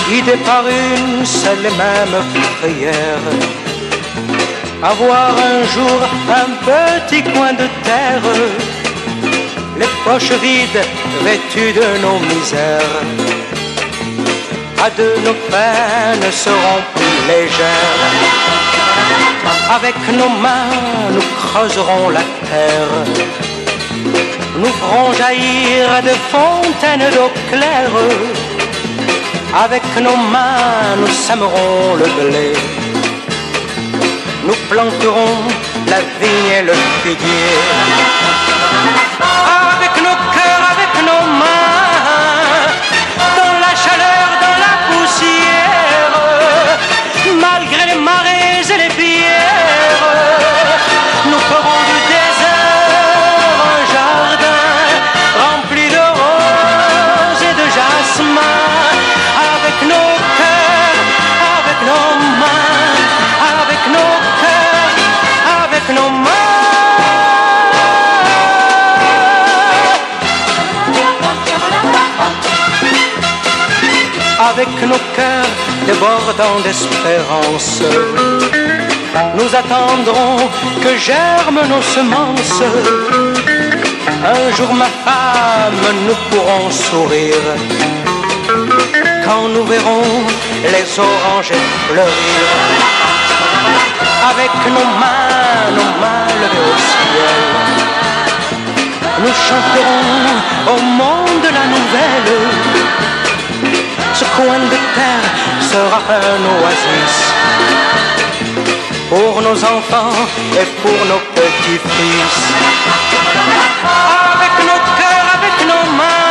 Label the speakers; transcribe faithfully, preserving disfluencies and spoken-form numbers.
Speaker 1: guidés par une seule et même prière. Avoir un jour un petit coin de terre, les poches vides vêtues de nos misères. À deux nos peines seront plus légères. Avec nos mains nous creuserons la terre. Nous ferons jaillir des fontaines d'eau claire. Avec nos mains nous sèmerons le blé. Nous planterons la vigne et le figuier. Avec nos cœurs, avec nos mains, dans la chaleur, dans la poussière, malgré les marées et les pierres, nous ferons du désert un jardin rempli de roses et de jasmin. Avec nos cœurs, avec nos mains, avec nos cœurs, avec nos mains. Avec nos cœurs débordant d'espérance, nous attendrons que germent nos semences. Un jour, ma femme, nous pourrons sourire quand nous verrons les orangers fleurir. Avec nos mains, nos mains levées au ciel, nous chanterons au monde la nouvelle. Ce coin de terre sera un oasis pour nos enfants et pour nos petits-fils. Avec nos cœurs, avec nos mains,